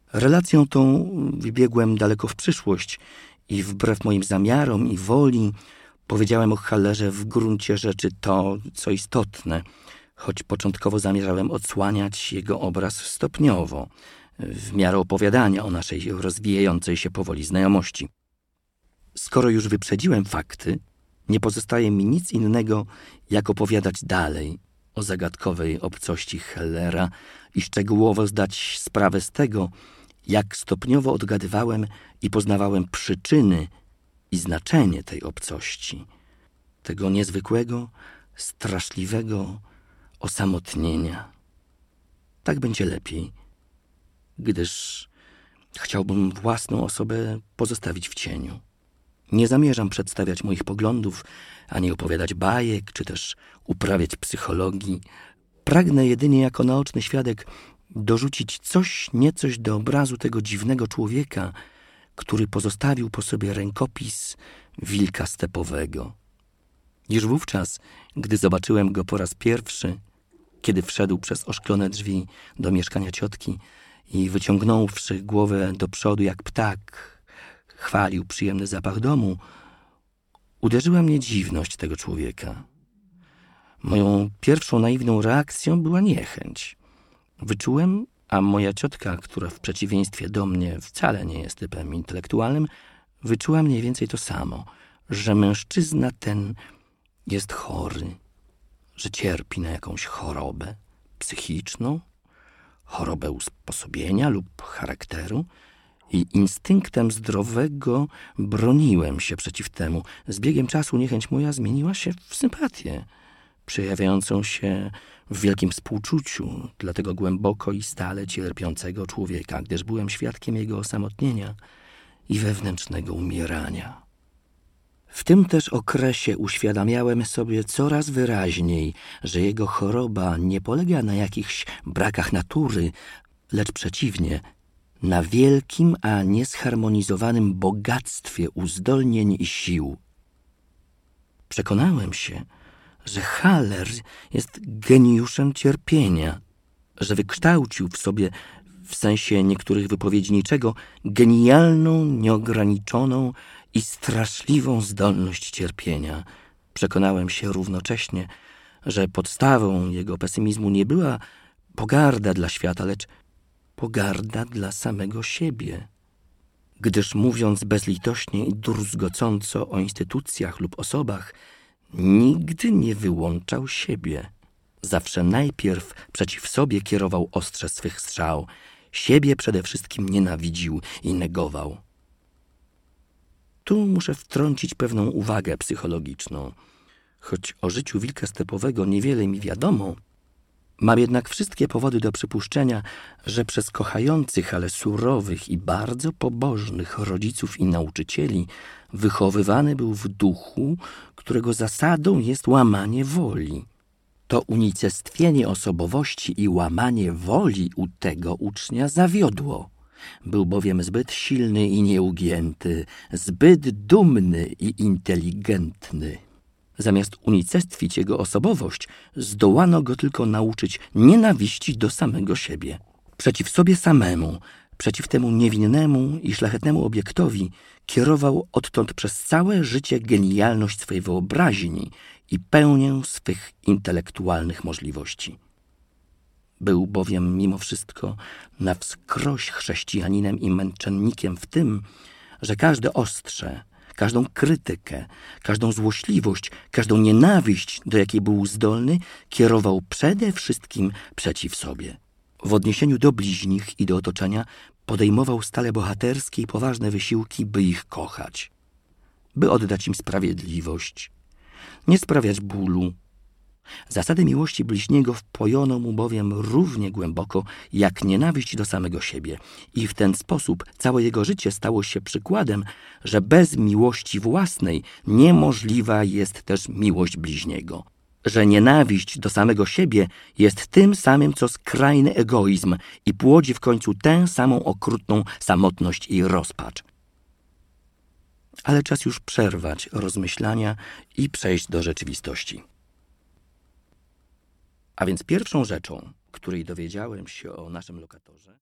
Relacją tą wybiegłem daleko w przyszłość i wbrew moim zamiarom i woli powiedziałem o Hallerze w gruncie rzeczy to, co istotne, choć początkowo zamierzałem odsłaniać jego obraz stopniowo, w miarę opowiadania o naszej rozwijającej się powoli znajomości. Skoro już wyprzedziłem fakty, nie pozostaje mi nic innego, jak opowiadać dalej o zagadkowej obcości Hallera i szczegółowo zdać sprawę z tego, jak stopniowo odgadywałem i poznawałem przyczyny i znaczenie tej obcości, tego niezwykłego, straszliwego osamotnienia. Tak będzie lepiej, gdyż chciałbym własną osobę pozostawić w cieniu. Nie zamierzam przedstawiać moich poglądów, ani opowiadać bajek, czy też uprawiać psychologii. Pragnę jedynie jako naoczny świadek dorzucić coś niecoś do obrazu tego dziwnego człowieka, który pozostawił po sobie rękopis wilka stepowego. Już wówczas, gdy zobaczyłem go po raz pierwszy, kiedy wszedł przez oszklone drzwi do mieszkania ciotki i wyciągnąwszy głowę do przodu jak ptak, chwalił przyjemny zapach domu, uderzyła mnie dziwność tego człowieka. Moją pierwszą naiwną reakcją była niechęć. Wyczułem, a moja ciotka, która w przeciwieństwie do mnie wcale nie jest typem intelektualnym, wyczuła mniej więcej to samo, że mężczyzna ten jest chory, że cierpi na jakąś chorobę psychiczną, chorobę usposobienia lub charakteru i instynktem zdrowego broniłem się przeciw temu. Z biegiem czasu niechęć moja zmieniła się w sympatię, przejawiającą się w wielkim współczuciu dla tego głęboko i stale cierpiącego człowieka, gdyż byłem świadkiem jego osamotnienia i wewnętrznego umierania. W tym też okresie uświadamiałem sobie coraz wyraźniej, że jego choroba nie polega na jakichś brakach natury, lecz przeciwnie, na wielkim, a niezharmonizowanym bogactwie uzdolnień i sił. Przekonałem się, że Haller jest geniuszem cierpienia, że wykształcił w sobie, w sensie niektórych wypowiedzi niczego, genialną, nieograniczoną i straszliwą zdolność cierpienia. Przekonałem się równocześnie, że podstawą jego pesymizmu nie była pogarda dla świata, lecz pogarda dla samego siebie. Gdyż mówiąc bezlitośnie i druzgocąco o instytucjach lub osobach, nigdy nie wyłączał siebie. Zawsze najpierw przeciw sobie kierował ostrze swych strzał. Siebie przede wszystkim nienawidził i negował. Tu muszę wtrącić pewną uwagę psychologiczną. Choć o życiu wilka stepowego niewiele mi wiadomo, mam jednak wszystkie powody do przypuszczenia, że przez kochających, ale surowych i bardzo pobożnych rodziców i nauczycieli wychowywany był w duchu, którego zasadą jest łamanie woli. To unicestwienie osobowości i łamanie woli u tego ucznia zawiodło. Był bowiem zbyt silny i nieugięty, zbyt dumny i inteligentny. Zamiast unicestwić jego osobowość, zdołano go tylko nauczyć nienawiści do samego siebie. Przeciw sobie samemu, przeciw temu niewinnemu i szlachetnemu obiektowi kierował odtąd przez całe życie genialność swej wyobraźni i pełnię swych intelektualnych możliwości. Był bowiem mimo wszystko na wskroś chrześcijaninem i męczennikiem w tym, że każde ostrze, każdą krytykę, każdą złośliwość, każdą nienawiść, do jakiej był zdolny, kierował przede wszystkim przeciw sobie. W odniesieniu do bliźnich i do otoczenia podejmował stale bohaterskie i poważne wysiłki, by ich kochać, by oddać im sprawiedliwość, nie sprawiać bólu. Zasady miłości bliźniego wpojono mu bowiem równie głęboko jak nienawiść do samego siebie i w ten sposób całe jego życie stało się przykładem, że bez miłości własnej niemożliwa jest też miłość bliźniego, że nienawiść do samego siebie jest tym samym co skrajny egoizm i płodzi w końcu tę samą okrutną samotność i rozpacz. Ale czas już przerwać rozmyślania i przejść do rzeczywistości. A więc pierwszą rzeczą, której dowiedziałem się o naszym lokatorze...